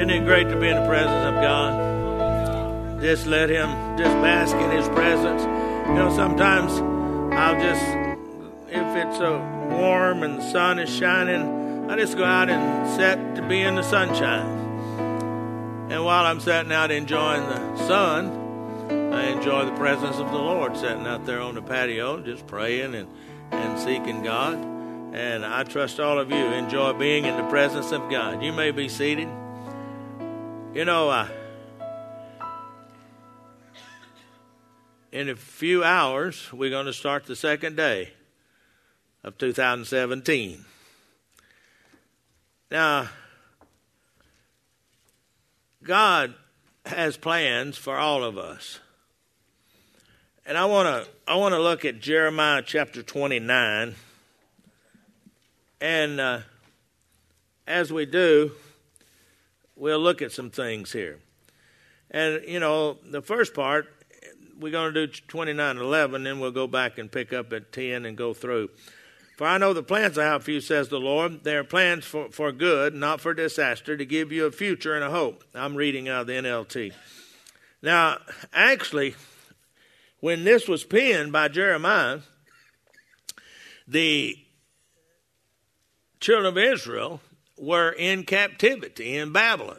Isn't it great to be in the presence of God? Just let Him just bask in His presence. You know, sometimes I'll just, if it's warm and the sun is shining, I just go out and sit to be in the sunshine. And while I'm sitting out enjoying the sun, I enjoy the presence of the Lord, sitting out there on the patio, just praying and seeking God. And I trust all of you enjoy being in the presence of God. You may be seated. You know, in a few hours, we're going to start the second day of 2017. Now, God has plans for all of us. And I want to look at Jeremiah chapter 29. And as we do, we'll look at some things here. And, you know, the first part, we're going to do 29:11, then we'll go back and pick up at 10 and go through. For I know the plans I have for you, says the Lord. They are plans for good, not for disaster, to give you a future and a hope. I'm reading out of the NLT. Now, actually, when this was penned by Jeremiah, the children of Israel were in captivity in Babylon.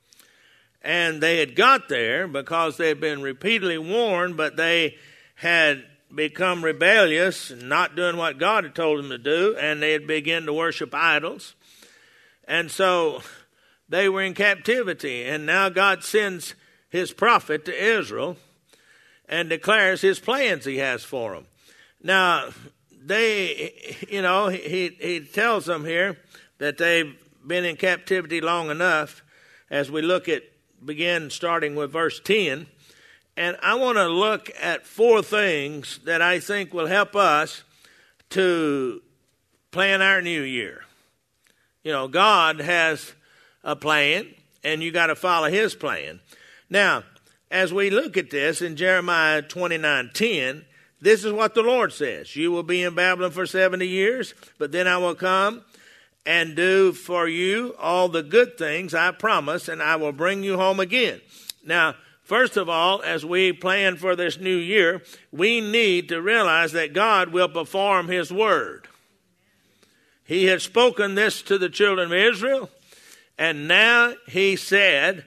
And they had got there because they had been repeatedly warned, but they had become rebellious and not doing what God had told them to do, and they had begun to worship idols. And so they were in captivity, and now God sends His prophet to Israel and declares His plans He has for them. Now, they, you know, he tells them here that they've been in captivity long enough. As we look at, begin starting with verse 10, and I want to look at four things that I think will help us to plan our new year. You know, God has a plan, and you got to follow His plan. Now, as we look at this in Jeremiah 29:10, this is what the Lord says. You will be in Babylon for 70 years, but then I will come and do for you all the good things I promise, and I will bring you home again. Now, first of all, as we plan for this new year, we need to realize that God will perform His word. He had spoken this to the children of Israel, and now He said,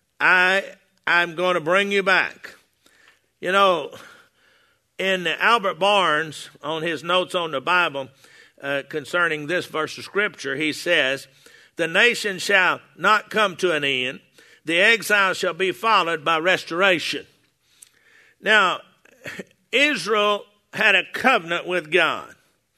I'm going to bring you back. You know, in Albert Barnes, on his notes on the Bible, concerning this verse of Scripture, he says, the nation shall not come to an end. The exile shall be followed by restoration. Now, Israel had a covenant with God,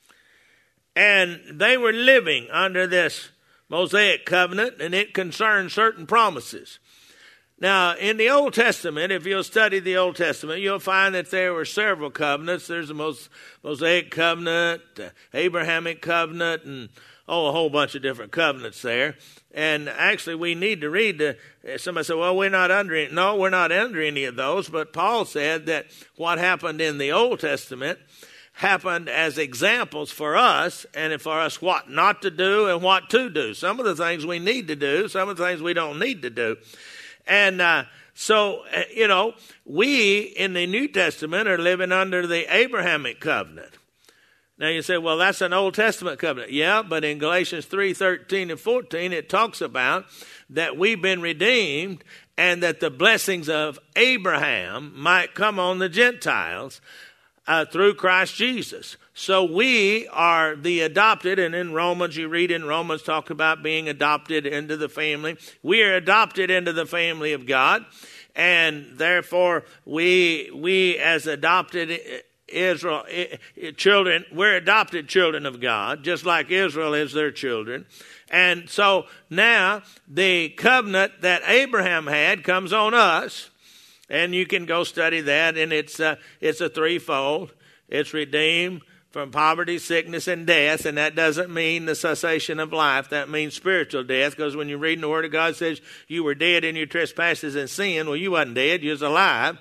and they were living under this Mosaic covenant, and it concerned certain promises. Now, in the Old Testament, if you'll study the Old Testament, you'll find that there were several covenants. There's the Mosaic covenant, Abrahamic covenant, and a whole bunch of different covenants there. And actually, we need to read somebody said, well, we're not under it. No, we're not under any of those. But Paul said that what happened in the Old Testament happened as examples for us, and for us what not to do and what to do. Some of the things we need to do, some of the things we don't need to do. And so, you know, we in the New Testament are living under the Abrahamic covenant. Now you say, well, that's an Old Testament covenant. Yeah, but in Galatians 3:13 and 14, it talks about that we've been redeemed and that the blessings of Abraham might come on the Gentiles through Christ Jesus. So we are the adopted, and in Romans, you read in Romans, talk about being adopted into the family. We are adopted into the family of God, and therefore we as adopted Israel children, we're adopted children of God, just like Israel is their children. And so now the covenant that Abraham had comes on us, and you can go study that, and it's a threefold. It's redeemed from poverty, sickness, and death, and that doesn't mean the cessation of life. That means spiritual death, because when you read in the Word of God, it says you were dead in your trespasses and sin. Well, you wasn't dead, you was alive,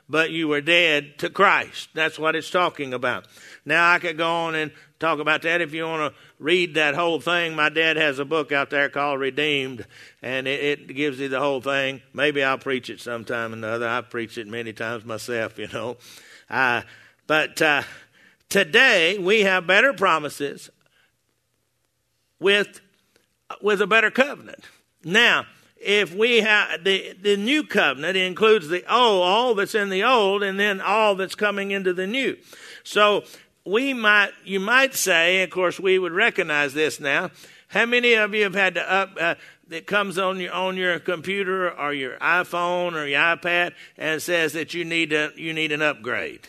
but you were dead to Christ. That's what it's talking about. Now, I could go on and talk about that if you want to read that whole thing. My dad has a book out there called Redeemed, and it gives you the whole thing. Maybe I'll preach it sometime or another. I've preached it many times myself, you know. But today, we have better promises with a better covenant. Now, if we have the new covenant, it includes the old, all that's in the old, and then all that's coming into the new. So you might say, of course, we would recognize this now. How many of you have had to it comes on your computer or your iPhone or your iPad and it says that you need an upgrade?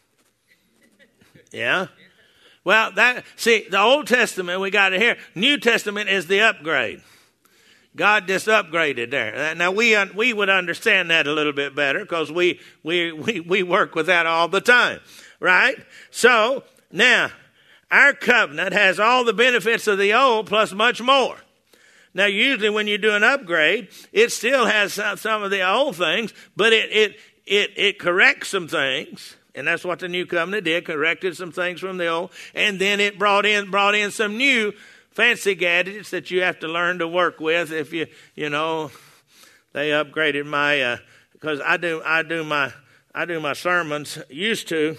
Yeah. Well, the Old Testament, we got it here. New Testament is the upgrade. God just upgraded there. Now, we would understand that a little bit better because we work with that all the time, right? So, now, our covenant has all the benefits of the old plus much more. Now, usually when you do an upgrade, it still has some of the old things, but it corrects some things. And that's what the new covenant did, corrected some things from the old. And then it brought in some new fancy gadgets that you have to learn to work with. If they upgraded my, because I do my sermons. Used to,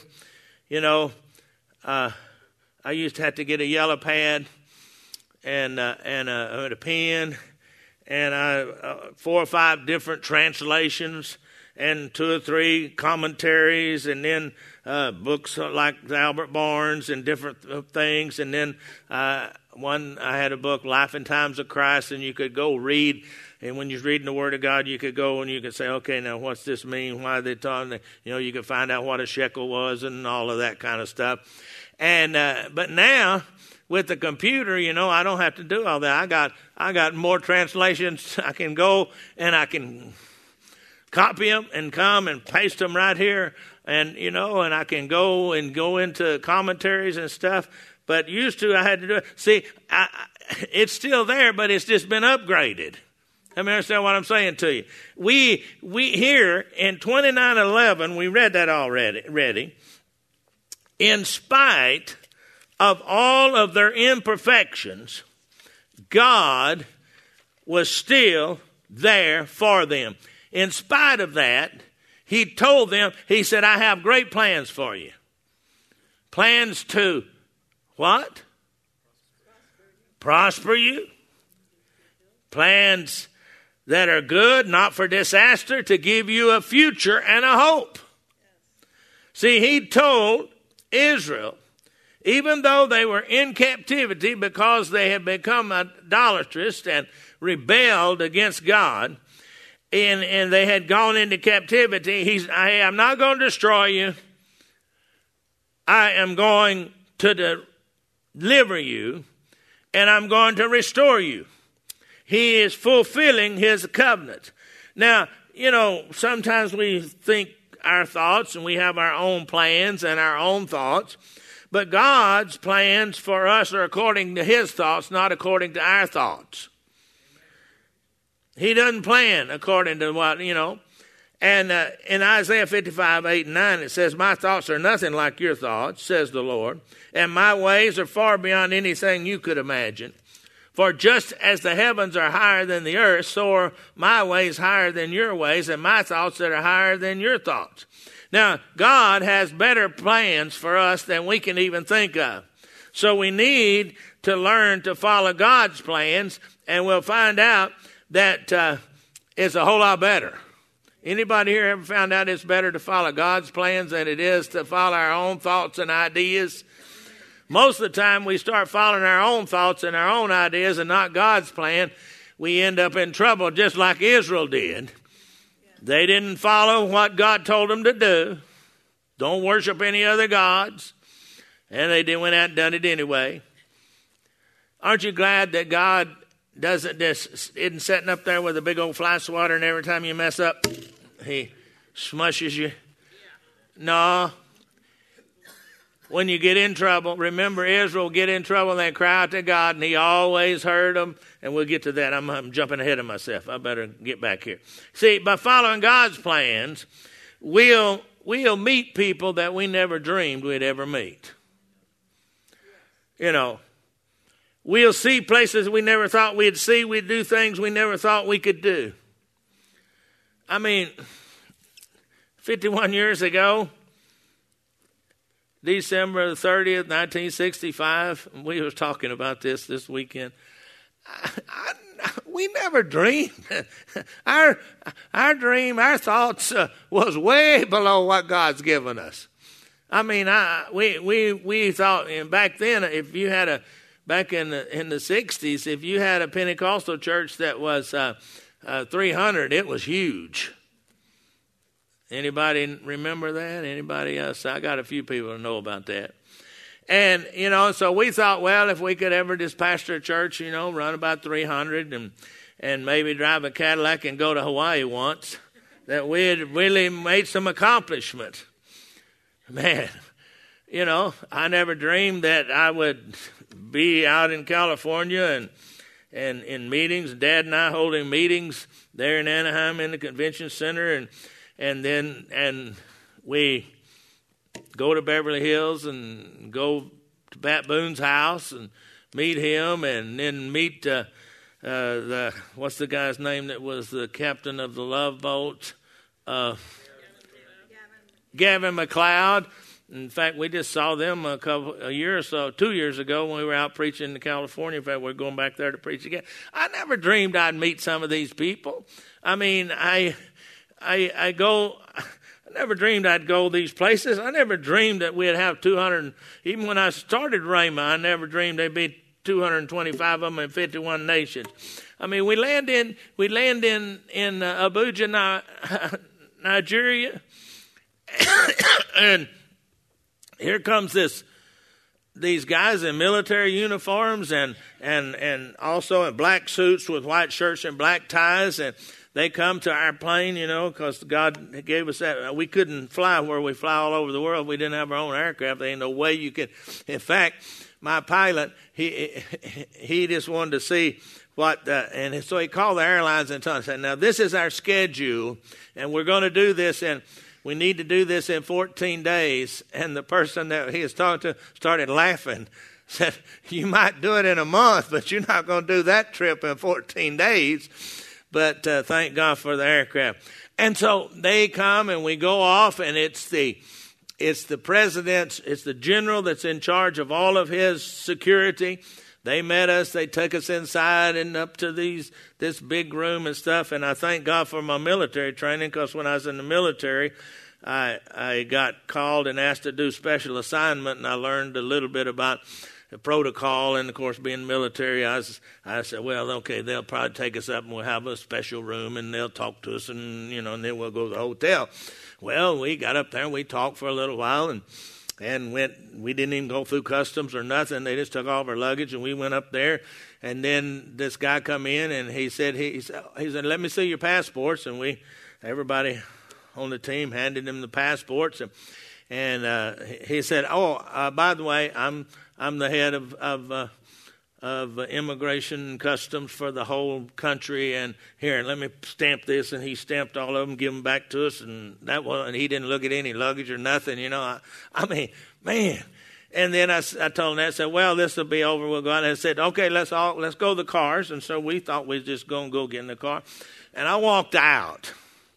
I used to have to get a yellow pad and a pen and 4 or 5 different translations and 2 or 3 commentaries, and then books like Albert Barnes and different things. And then I had a book, Life and Times of Christ, and you could go read. And when you're reading the Word of God, you could go and you could say, okay, now what's this mean? Why are they talking? You could find out what a shekel was and all of that kind of stuff. And but now with the computer, I don't have to do all that. I got more translations. I can go and I can copy them and come and paste them right here, and and I can go into commentaries and stuff. But used to, I had to do it. See, it's still there, but it's just been upgraded. I mean, understand what I'm saying to you? We here in 29:11, we read that already. In spite of all of their imperfections, God was still there for them. In spite of that, he told them, he said, I have great plans for you. Plans to what? Prosper you. Plans that are good, not for disaster, to give you a future and a hope. See, he told Israel, even though they were in captivity because they had become idolatrous and rebelled against God, and they had gone into captivity, I'm not going to destroy you. I am going to deliver you, and I'm going to restore you. He is fulfilling his covenant. Now, sometimes we think our thoughts, and we have our own plans and our own thoughts, but God's plans for us are according to his thoughts, not according to our thoughts. He doesn't plan according to what, And in Isaiah 55:8-9, it says, my thoughts are nothing like your thoughts, says the Lord, and my ways are far beyond anything you could imagine. For just as the heavens are higher than the earth, so are my ways higher than your ways, and my thoughts that are higher than your thoughts. Now, God has better plans for us than we can even think of. So we need to learn to follow God's plans, and we'll find out that it's a whole lot better. Anybody here ever found out it's better to follow God's plans than it is to follow our own thoughts and ideas? Most of the time we start following our own thoughts and our own ideas and not God's plan, we end up in trouble just like Israel did. They didn't follow what God told them to do. Don't worship any other gods. And they went out and done it anyway. Aren't you glad that God isn't sitting up there with a big old fly swatter, and every time you mess up, he smushes you? No. When you get in trouble, remember Israel get in trouble and they cry out to God, and he always heard them. And we'll get to that. I'm jumping ahead of myself. I better get back here. See, by following God's plans, we'll we'll meet people that we never dreamed we'd ever meet. You know, we'll see places we never thought we'd see. We'd do things we never thought we could do. I mean, 51 years ago, December the 30th, 1965, we was talking about this weekend. We never dreamed. Our dream, our thoughts was way below what God's given us. I mean, we thought, and back then, if you had back in the 60s, if you had a Pentecostal church that was 300, it was huge. Anybody remember that? Anybody else? I got a few people who know about that. And, you know, so we thought, well, if we could ever just pastor a church, you know, run about 300 and maybe drive a Cadillac and go to Hawaii once, that we had really made some accomplishment. Man, you know, I never dreamed that I would be out in California and in meetings, Dad and I holding meetings there in Anaheim in the convention center, and then we go to Beverly Hills and go to Pat Boone's house and meet him, and then meet what's the guy's name that was the captain of the Love Boat? Gavin McLeod. In fact, we just saw them a year or so, 2 years ago when we were out preaching in California. In fact, we're going back there to preach again. I never dreamed I'd meet some of these people. I mean, I never dreamed I'd go these places. I never dreamed that we'd have 200. Even when I started Rhema, I never dreamed there'd be 225 of them in 51 nations. I mean, we land in Abuja, Nigeria, and here comes these guys in military uniforms and also in black suits with white shirts and black ties, and they come to our plane, you know, because God gave us that. We couldn't fly where we fly all over the world. We didn't have our own aircraft. There ain't no way you could. In fact, my pilot, he just wanted to see what, and so he called the airlines and said, now this is our schedule, and we're going to do this, and we need to do this in 14 days. And the person that he was talking to started laughing, said, you might do it in a month, but you're not going to do that trip in 14 days. But thank God for the aircraft. And so they come and we go off, and it's the president, it's the general that's in charge of all of his security. They met us. They took us inside and up to this big room and stuff. And I thank God for my military training, because when I was in the military, I got called and asked to do special assignment, and I learned a little bit about the protocol. And of course, being military, I said, well, okay, they'll probably take us up and we'll have a special room and they'll talk to us, and you know, and then we'll go to the hotel. Well, we got up there and we talked for a little while and went. We didn't even go through customs or nothing. They just took all of our luggage and we went up there. And then this guy come in and he said, let me see your passports. And everybody on the team handed him the passports. And he said, by the way, I'm the head of immigration and customs for the whole country, and here, let me stamp this. And he stamped all of them, give them back to us, and he didn't look at any luggage or nothing, you know. I mean, man. And then I told him that. I said, well, this will be over. We'll go out. And I said, okay, let's go to the cars. And so we thought we was just going to go get in the car. And I walked out,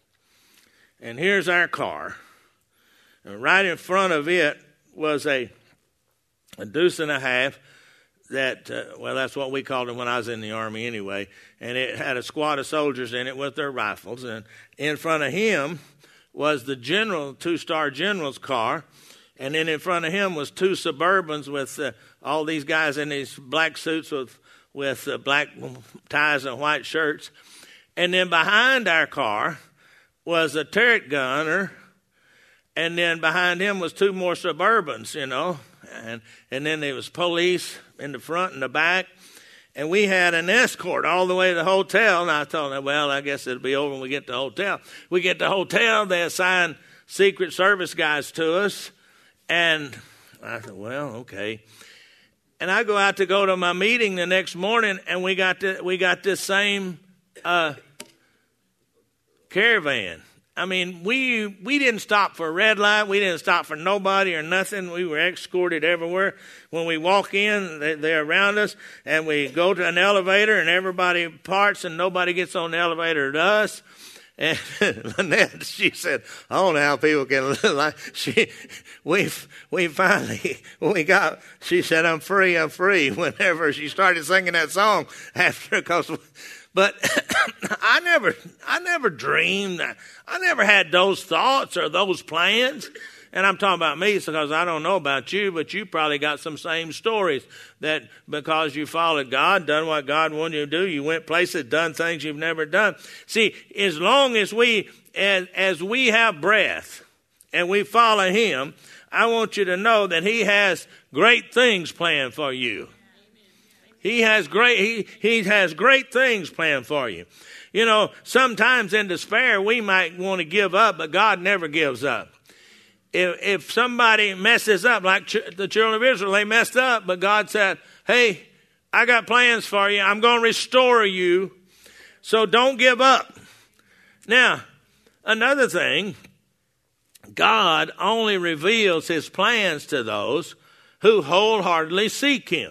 and here's our car. And right in front of it was a deuce and a half that, that's what we called it when I was in the Army anyway. And it had a squad of soldiers in it with their rifles. And in front of him was the general, two-star general's car. And then in front of him was two Suburbans with all these guys in these black suits with black ties and white shirts. And then behind our car was a turret gunner. And then behind him was two more Suburbans, you know. And then there was police in the front and the back. And we had an escort all the way to the hotel. And I told them, well, I guess it'll be over when we get to the hotel. We get to the hotel, they assign Secret Service guys to us. And I thought, well, okay. And I go out to go to my meeting the next morning, and we got this same caravan. I mean, we didn't stop for a red light. We didn't stop for nobody or nothing. We were escorted everywhere. When we walk in, they're around us, and we go to an elevator, and everybody parts, and nobody gets on the elevator to us. And Lynette, she said, I don't know how people can live like, we finally, she said, I'm free, whenever she started singing that song after, but I never dreamed, I never had those thoughts or those plans. And I'm talking about me because I don't know about you, but you probably got some same stories that because you followed God, done what God wanted you to do, you went places, done things you've never done. See, as long as as we have breath and we follow Him, I want you to know that He has great things planned for you. He has great things planned for you. You know, sometimes in despair we might want to give up, but God never gives up. If somebody messes up, like the children of Israel, they messed up, but God said, hey, I got plans for you. I'm going to restore you, so don't give up. Now, another thing, God only reveals His plans to those who wholeheartedly seek Him.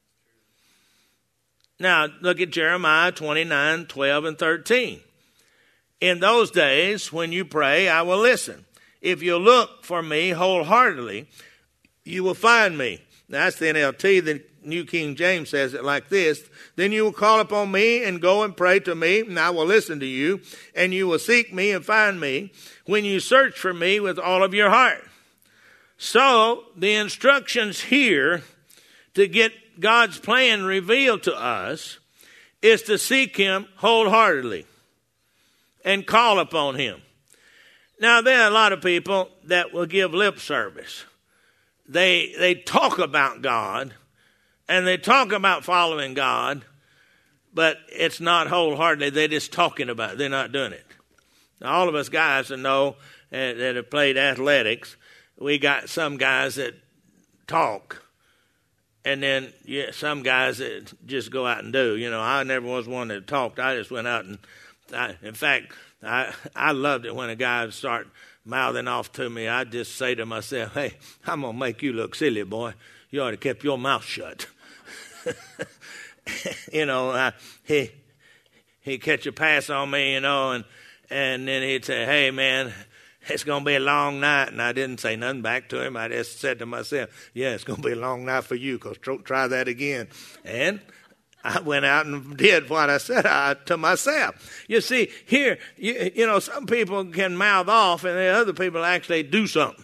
Now, look at Jeremiah 29, 12, and 13. In those days, when you pray, I will listen. If you look for me wholeheartedly, you will find me. Now, that's the NLT. The New King James says it like this. Then you will call upon me and go and pray to me, and I will listen to you, and you will seek me and find me when you search for me with all of your heart. So, the instructions here to get God's plan revealed to us is to seek Him wholeheartedly and call upon Him. Now, there are a lot of people that will give lip service. They talk about God, and they talk about following God, but it's not wholeheartedly. They're just talking about it. They're not doing it. Now, all of us guys that know that have played athletics, we got some guys that talk, and then some guys that just go out and do. You know, I never was one that talked. I just went out and, in fact, I loved it when a guy would start mouthing off to me. I'd just say to myself, hey, I'm going to make you look silly, boy. You ought to keep your mouth shut. You know, he'd catch a pass on me, you know, and then he'd say, hey, man, it's going to be a long night. And I didn't say nothing back to him. I just said to myself, yeah, it's going to be a long night for you, because try that again. And I went out and did what I said to myself. You see, here, you know, some people can mouth off, and the other people actually do something.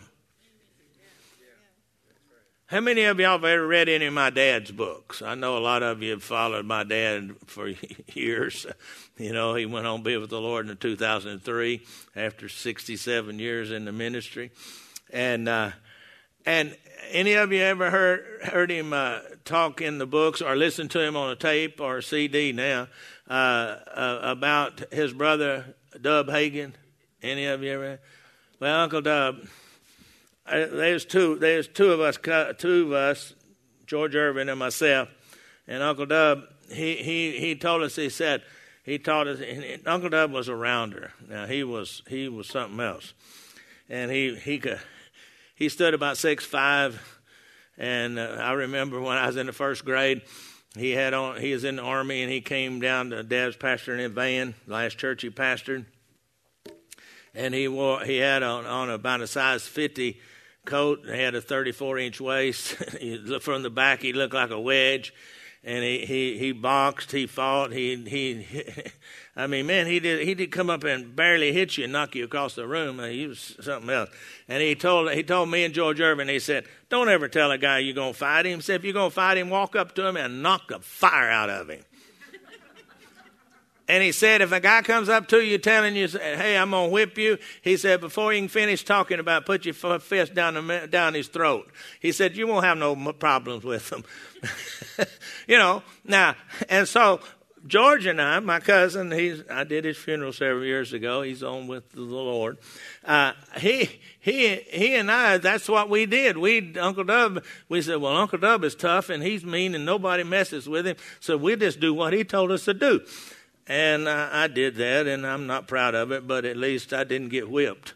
How many of y'all have ever read any of my dad's books? I know a lot of you have followed my dad for years. You know, he went on to be with the Lord in 2003 after 67 years in the ministry. And any of you ever heard him talk in the books or listen to him on a tape or a CD now about his brother Dub Hagen? Any of you ever? Well, Uncle Dub, there's two of us, George Irvin and myself, and Uncle Dub. He told us. He taught us. Uncle Dub was a rounder. Now he was something else, and he stood about 6'5", and I remember when I was in the first grade, he was in the Army, and he came down to Dad's pastoring in Van, last church he pastored, and he had on about a size 50 coat, and he had a 34-inch waist. From the back, he looked like a wedge, and he boxed, he fought, I mean, man, he did come up and barely hit you and knock you across the room. He was something else. And he told me and George Irvin, he said, don't ever tell a guy you're going to fight him. He said, if you're going to fight him, walk up to him and knock the fire out of him. And he said, if a guy comes up to you telling you, hey, I'm going to whip you, he said, before you can finish talking about it, put your fist down his throat. He said, you won't have no problems with him. You know, now, and so George and I, my cousin, I did his funeral several years ago. He's on with the Lord. He and I, that's what we did. Uncle Dub, we said, well, Uncle Dub is tough and he's mean and nobody messes with him, so we just do what he told us to do. And I did that, and I'm not proud of it, but at least I didn't get whipped.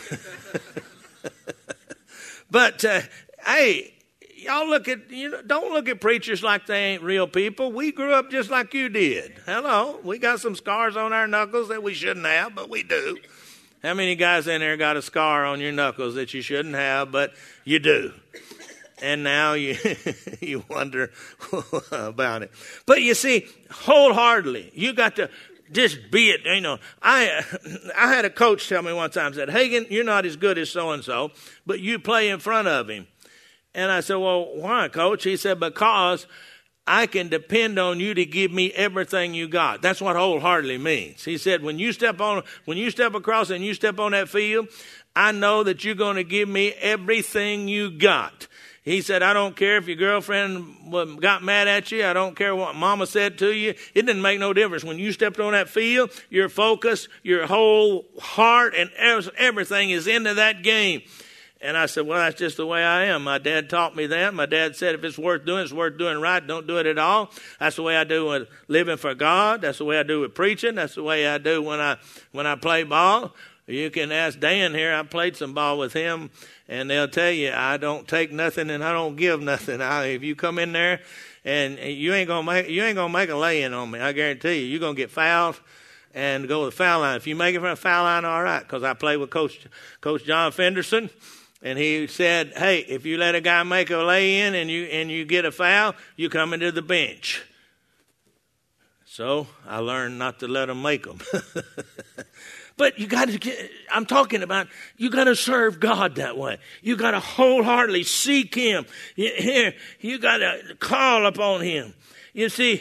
But, hey, y'all don't look at preachers like they ain't real people. We grew up just like you did. Hello. We got some scars on our knuckles that we shouldn't have, but we do. How many guys in there got a scar on your knuckles that you shouldn't have, but you do? And now you you wonder about it. But you see, wholeheartedly, you got to just be it. You know, I had a coach tell me one time, said, Hagin, you're not as good as so-and-so, but you play in front of him. And I said, well, why, Coach? He said, because I can depend on you to give me everything you got. That's what wholeheartedly means. He said, when you step across and you step on that field, I know that you're going to give me everything you got. He said, I don't care if your girlfriend got mad at you. I don't care what mama said to you. It didn't make no difference. When you stepped on that field, your focus, your whole heart, and everything is into that game. And I said, well, that's just the way I am. My dad taught me that. My dad said, if it's worth doing right. Don't do it at all. That's the way I do with living for God. That's the way I do with preaching. That's the way I do when I play ball. You can ask Dan here. I played some ball with him, and they'll tell you I don't take nothing and I don't give nothing. If you come in there and you ain't gonna make a lay-in on me, I guarantee you, you're gonna get fouled and go to the foul line. If you make it from the foul line, all right. Because I played with Coach John Fenderson, and he said, hey, if you let a guy make a lay-in and you get a foul, you come into the bench. So I learned not to let him make them. But you got to, I'm talking about, you got to serve God that way. You got to wholeheartedly seek Him. You got to call upon Him. You see,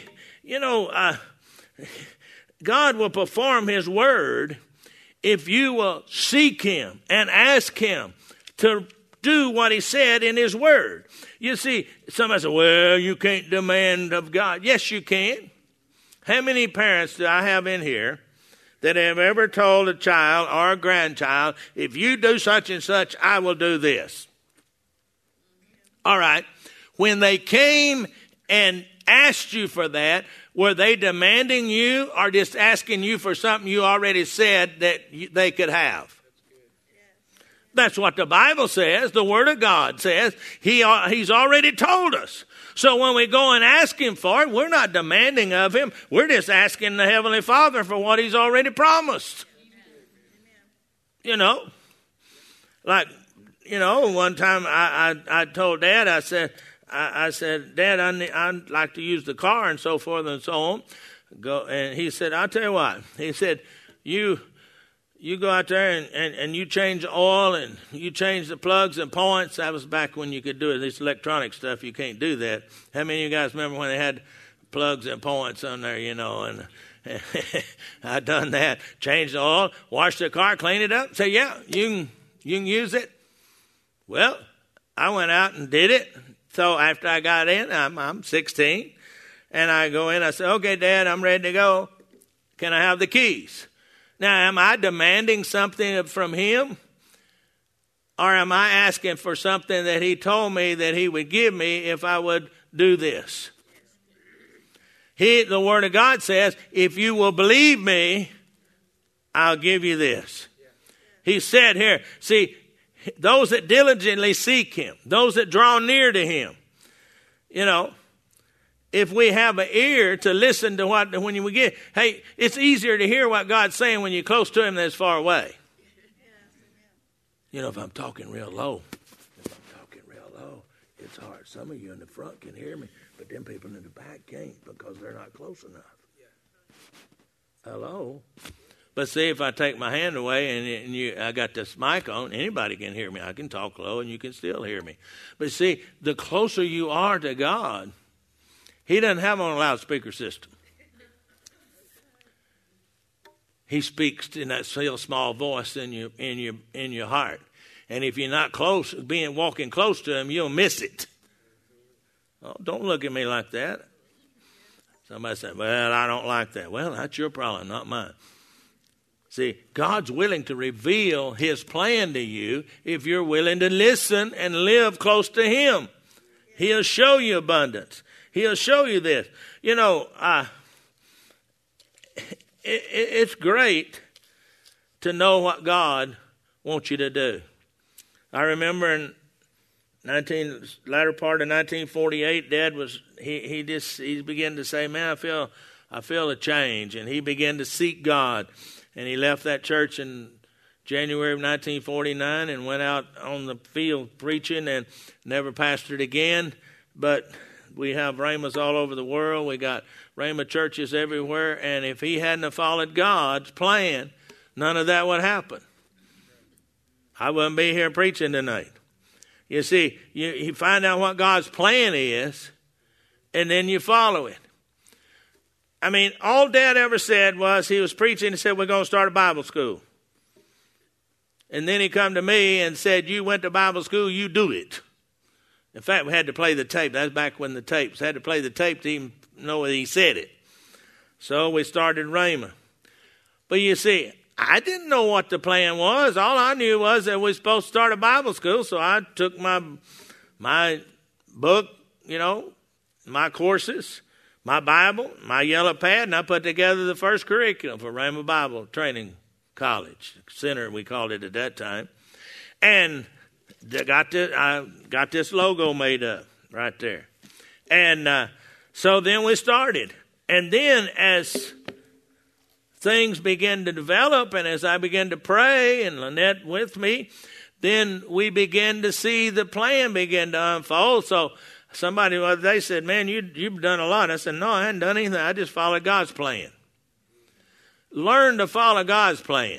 God will perform His word if you will seek Him and ask Him to do what He said in His word. You see, somebody said, well, you can't demand of God. Yes, you can. How many parents do I have in here that have ever told a child or a grandchild, if you do such and such, I will do this? All right. When they came and asked you for that, were they demanding you or just asking you for something you already said that they could have? That's what the Bible says. The Word of God says. He's already told us. So when we go and ask Him for it, we're not demanding of Him. We're just asking the Heavenly Father for what He's already promised. Amen. One time I told Dad, I said, Dad, I'd like to use the car and so forth and so on. And he said, I'll tell you what. He said, you go out there and you change the oil and you change the plugs and points. That was back when you could do it. This electronic stuff, you can't do that. How many of you guys remember when they had plugs and points on there, and I done that. Changed the oil, washed the car, cleaned it up. Say, yeah, you can use it. Well, I went out and did it. So after I got in, I'm 16, and I go in. I said, okay, Dad, I'm ready to go. Can I have the keys? Now, am I demanding something from Him? Or am I asking for something that He told me that He would give me if I would do this? The Word of God says, if you will believe me, I'll give you this. He said here, see, those that diligently seek Him, those that draw near to Him, if we have an ear to listen to when we get, hey, it's easier to hear what God's saying when you're close to Him than it's far away. If I'm talking real low, it's hard. Some of you in the front can hear me, but them people in the back can't because they're not close enough. Hello? But see, if I take my hand away and I got this mic on, anybody can hear me. I can talk low and you can still hear me. But see, the closer you are to God, He doesn't have on a loudspeaker system. He speaks in that still small voice in your heart. And if you're not walking close to Him, you'll miss it. Oh, don't look at me like that. Somebody said, well, I don't like that. Well, that's your problem, not mine. See, God's willing to reveal His plan to you if you're willing to listen and live close to Him. He'll show you abundance. He'll show you this. it's great to know what God wants you to do. I remember in latter part of 1948, Dad was he began to say, "Man, I feel a change," and he began to seek God, and he left that church in January of 1949 and went out on the field preaching and never pastored again. But we have Rhemas all over the world. We got Rhema churches everywhere. And if he hadn't have followed God's plan, none of that would happen. I wouldn't be here preaching tonight. You see, you find out what God's plan is, and then you follow it. I mean, all Dad ever said was he was preaching and said, "We're going to start a Bible school." And then he come to me and said, "You went to Bible school, you do it." In fact, we had to play the tape. That's back when the tapes. Had to play the tape to even know that he said it. So we started Rhema. But you see, I didn't know what the plan was. All I knew was that we were supposed to start a Bible school. So I took my book, my courses, my Bible, my yellow pad, and I put together the first curriculum for Rhema Bible Training College Center, we called it at that time. And I got this logo made up right there. And so then we started. And then as things began to develop and as I began to pray and Lynette with me, then we began to see the plan begin to unfold. So somebody, they said, "Man, you've done a lot." I said, "No, I hadn't done anything. I just followed God's plan." Learn to follow God's plan.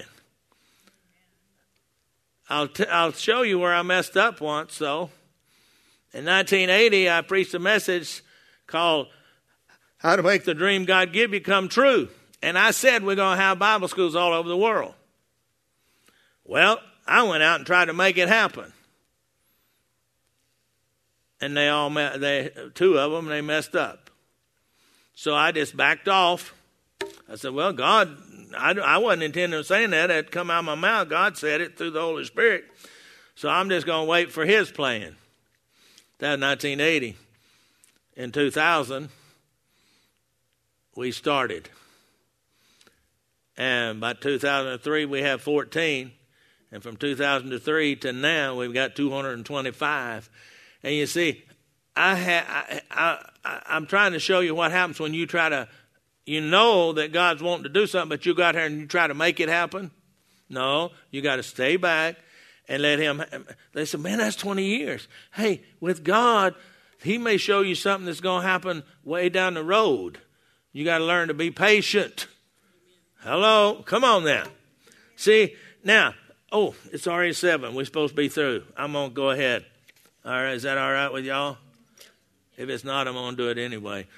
I'll show you where I messed up once, though. In 1980, I preached a message called "How to Make the Dream God Give You Come True." And I said we're going to have Bible schools all over the world. Well, I went out and tried to make it happen. And two of them, they messed up. So I just backed off. I said, "Well, God, I wasn't intending on saying that. It had come out of my mouth. God said it through the Holy Spirit. So I'm just going to wait for his plan." That was 1980. In 2000, we started. And by 2003, we have 14. And from 2003 to now, we've got 225. And you see, I'm trying to show you what happens when you try to, that God's wanting to do something, but you got here and you try to make it happen. No, you got to stay back and let him. They said, "Man, that's 20 years. Hey, with God, he may show you something that's going to happen way down the road. You got to learn to be patient." Hello? Come on now. See, now, it's already 7. We're supposed to be through. I'm going to go ahead. All right, is that all right with y'all? If it's not, I'm going to do it anyway.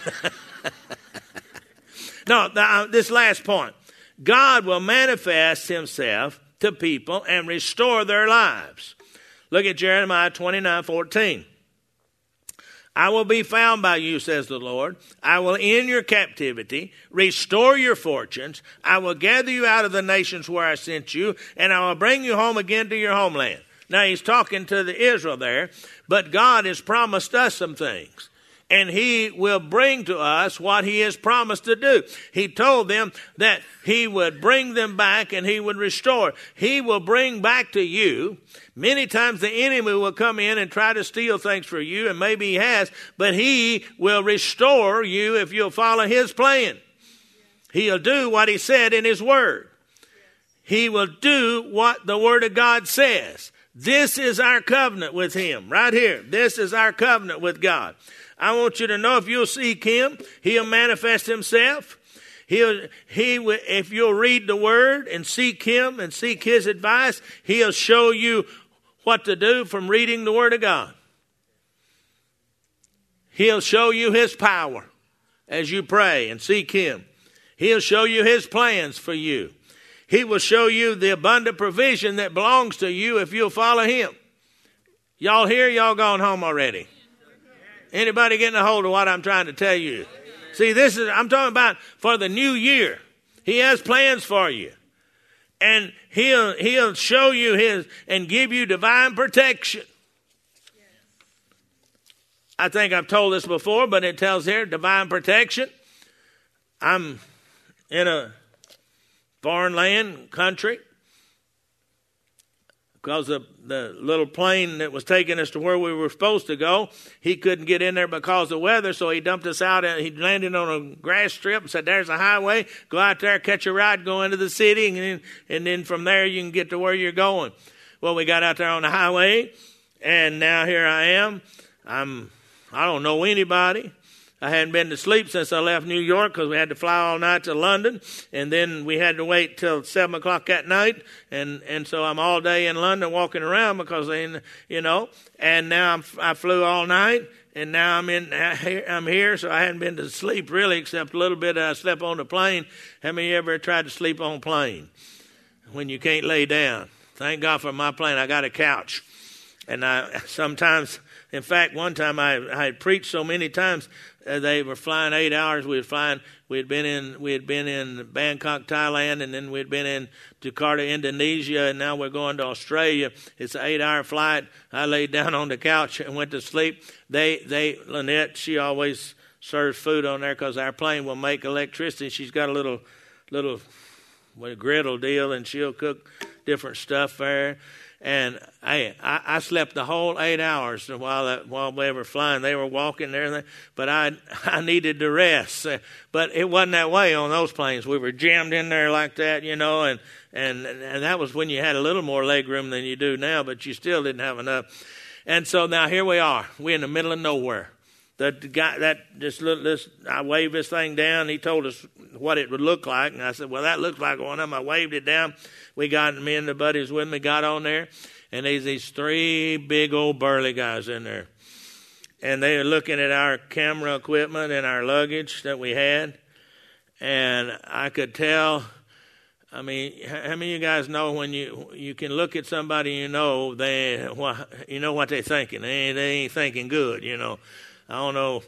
No, this last point. God will manifest himself to people and restore their lives. Look at Jeremiah 29:14. "I will be found by you, says the Lord. I will end your captivity, restore your fortunes. I will gather you out of the nations where I sent you, and I will bring you home again to your homeland." Now, he's talking to the Israel there, but God has promised us some things. And he will bring to us what he has promised to do. He told them that he would bring them back and he would restore. He will bring back to you. Many times the enemy will come in and try to steal things for you, and maybe he has, but he will restore you if you'll follow his plan. He'll do what he said in his word. He will do what the word of God says. This is our covenant with him right here. This is our covenant with God. I want you to know if you'll seek him, he'll manifest himself. If you'll read the word and seek him and seek his advice, he'll show you what to do from reading the word of God. He'll show you his power as you pray and seek him. He'll show you his plans for you. He will show you the abundant provision that belongs to you if you'll follow him. Y'all here? Y'all gone home already? Anybody getting a hold of what I'm trying to tell you? See, I'm talking about for the new year. He has plans for you. And he'll show you his and give you divine protection. I think I've told this before, but it tells here divine protection. I'm in a foreign land, country. Because of the little plane that was taking us to where we were supposed to go, he couldn't get in there because of weather, so he dumped us out. He landed on a grass strip and said, there's a highway. Go out there, catch a ride, go into the city, and then from there you can get to where you're going. Well, we got out there on the highway, and now here I am. I don't know anybody. I hadn't been to sleep since I left New York because we had to fly all night to London, and then we had to wait till 7 o'clock at night, and so I'm all day in London walking around because and now I flew all night, and now I'm here, so I hadn't been to sleep really except a little bit. I slept on the plane. How many of you ever tried to sleep on a plane when you can't lay down? Thank God for my plane. I got a couch, and sometimes. In fact, one time I had preached so many times, they were flying 8 hours. We had been in Bangkok, Thailand, and then we'd been in Jakarta, Indonesia, and now we're going to Australia. It's an 8-hour flight. I laid down on the couch and went to sleep. Lynette, she always serves food on there because our plane will make electricity. She's got a little griddle deal, and she'll cook different stuff there. And I slept the whole 8 hours while they were flying. They were walking there, but I needed to rest. But it wasn't that way on those planes. We were jammed in there like that, and that was when you had a little more leg room than you do now, but you still didn't have enough. And so now here we are. We're in the middle of nowhere. The guy I waved this thing down. He told us what it would look like, and I said, "Well, that looks like one of them." I waved it down. Me and the buddies with me got on there, and there's these 3 big old burly guys in there, and they were looking at our camera equipment and our luggage that we had, and I could tell. I mean, how many of you guys know when you can look at somebody, what they're thinking? They ain't thinking good, I don't know.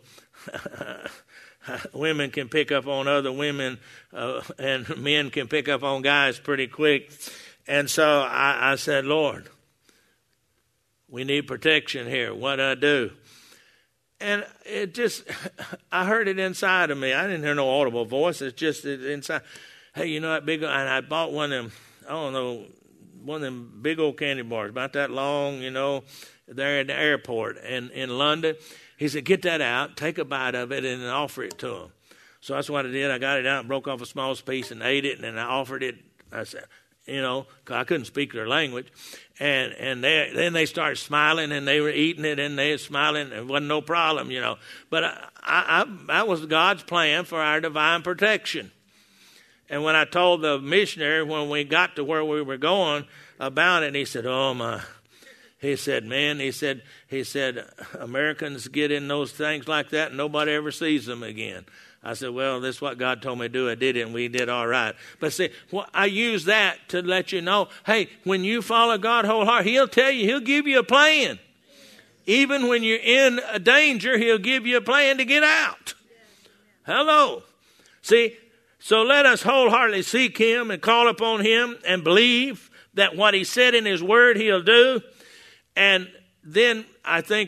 Women can pick up on other women, and men can pick up on guys pretty quick. And so I said, Lord, we need protection here. What do I do? And I heard it inside of me. I didn't hear no audible voice. It's just inside. Hey, that big, and I bought one of them big old candy bars, about that long, there at the airport in London. He said, get that out, take a bite of it, and then offer it to him. So that's what I did. I got it out and broke off a small piece and ate it, and then I offered it. I said, because I couldn't speak their language. And then they started smiling, and they were eating it, and they were smiling. It wasn't no problem, But that was God's plan for our divine protection. And when I told the missionary when we got to where we were going about it, he said, oh, my. He said, man, he said, Americans get in those things like that and nobody ever sees them again. I said, well, this is what God told me to do. I did it, and we did all right. But see, I use that to let you know, hey, when you follow God wholeheartedly, He'll tell you, He'll give you a plan. Even when you're in a danger, He'll give you a plan to get out. Hello. See, so let us wholeheartedly seek Him and call upon Him and believe that what He said in His Word He'll do. And then I think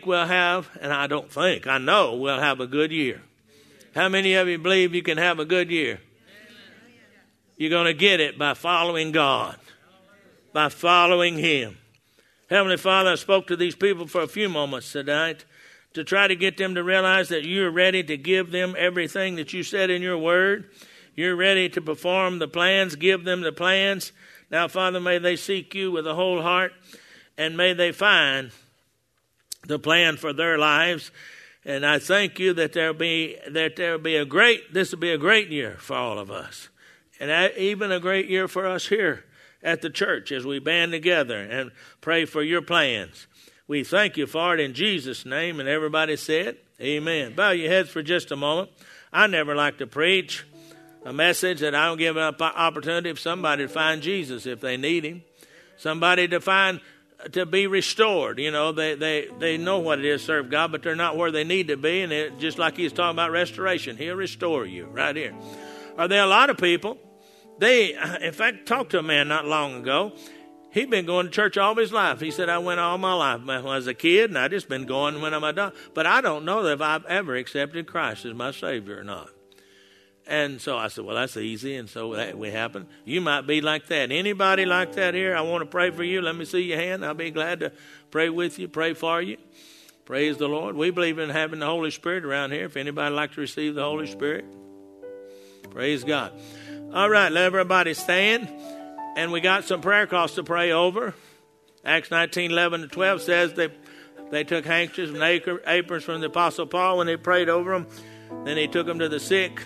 I know we'll have a good year. How many of you believe you can have a good year? You're going to get it by following God, by following Him. Heavenly Father, I spoke to these people for a few moments tonight to try to get them to realize that you're ready to give them everything that you said in your Word. You're ready to perform the plans, give them the plans. Now, Father, may they seek you with a whole heart. And may they find the plan for their lives. And I thank you that this will be a great year for all of us. And even a great year for us here at the church as we band together and pray for your plans. We thank you for it in Jesus' name. And everybody said, amen. Bow your heads for just a moment. I never like to preach a message that I don't give an opportunity for somebody to find Jesus if they need Him. Somebody to be restored. They know what it is to serve God, but they're not where they need to be. And just like He's talking about restoration, He'll restore you right here. Are there a lot of people? In fact, talked to a man not long ago. He'd been going to church all his life. He said, I went all my life when I was a kid, and I just been going when I'm adult. But I don't know that if I've ever accepted Christ as my Savior or not. And so I said, well, that's easy. And so that we happened. You might be like that. Anybody like that here? I want to pray for you. Let me see your hand. I'll be glad to pray with you, pray for you. Praise the Lord. We believe in having the Holy Spirit around here. If anybody would like to receive the Holy Spirit, praise God. All right, let everybody stand. And we got some prayer cloths to pray over. Acts 19:11-12 says they took handkerchiefs and aprons from the Apostle Paul when they prayed over them. Then he took them to the sick.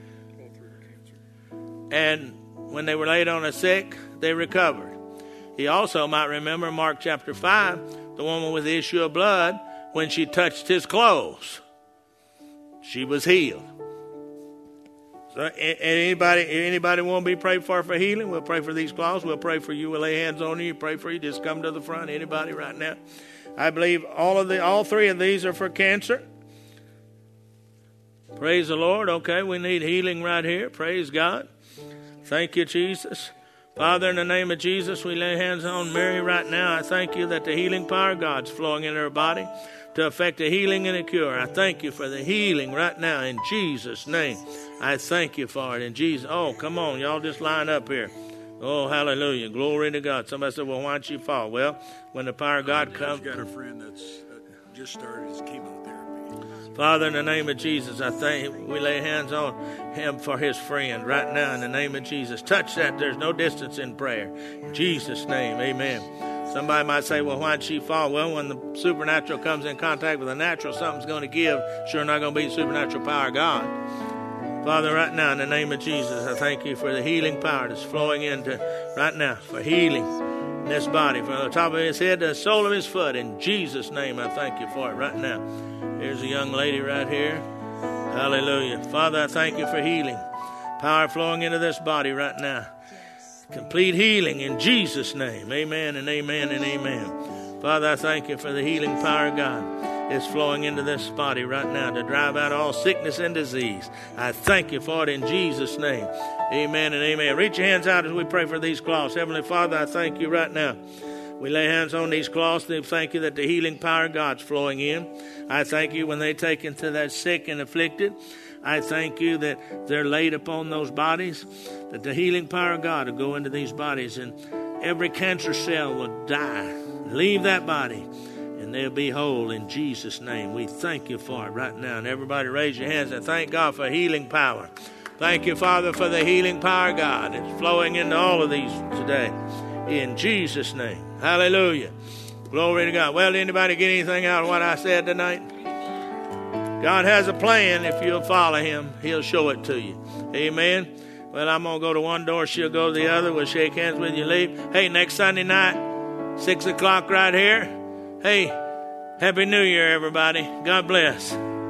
And when they were laid on the sick, they recovered. He also might remember Mark chapter 5, the woman with the issue of blood, when she touched his clothes, she was healed. So anybody want to be prayed for healing? We'll pray for these cloths. We'll pray for you. We'll lay hands on you. Pray for you. Just come to the front. Anybody right now? I believe all three of these are for cancer. Praise the Lord. Okay, we need healing right here. Praise God. Thank you, Jesus. Father, in the name of Jesus, we lay hands on Mary right now. I thank you that the healing power of God's flowing in her body to effect a healing and a cure. I thank you for the healing right now in Jesus' name. I thank you for it in Jesus. Oh, come on, y'all just line up here. Oh, hallelujah. Glory to God. Somebody said, well, why don't you fall? Well, when the power of God comes. I've got a friend that's just started his chemotherapy. Father, in the name of Jesus, I thank we lay hands on him for his friend right now in the name of Jesus. Touch that. There's no distance in prayer. In Jesus' name, amen. Somebody might say, well, why'd she fall? Well, when the supernatural comes in contact with the natural, something's going to give. Sure not going to be the supernatural power of God. Father, right now, in the name of Jesus, I thank you for the healing power that's flowing into right now for healing in this body, from the top of his head to the sole of his foot. In Jesus' name, I thank you for it right now. Here's a young lady right here. Hallelujah. Father, I thank you for healing. Power flowing into this body right now. Complete healing in Jesus' name. Amen and amen and amen. Father, I thank you for the healing power of God. It's flowing into this body right now to drive out all sickness and disease. I thank you for it in Jesus' name. Amen and amen. Reach your hands out as we pray for these cloths. Heavenly Father, I thank you right now. We lay hands on these cloths and thank you that the healing power of God's flowing in. I thank you when they take into that sick and afflicted. I thank you that they're laid upon those bodies, that the healing power of God will go into these bodies and every cancer cell will die. Leave that body and they'll be whole in Jesus' name. We thank you for it right now. And everybody raise your hands and thank God for healing power. Thank you, Father, for the healing power of God. It's flowing into all of these today. In Jesus' name. Hallelujah. Glory to God. Well, did anybody get anything out of what I said tonight? God has a plan. If you'll follow him, he'll show it to you. Amen. Well, I'm going to go to one door. She'll go to the other. We'll shake hands with you, leave. Hey, next Sunday night, 6 o'clock right here. Hey, Happy New Year, everybody. God bless.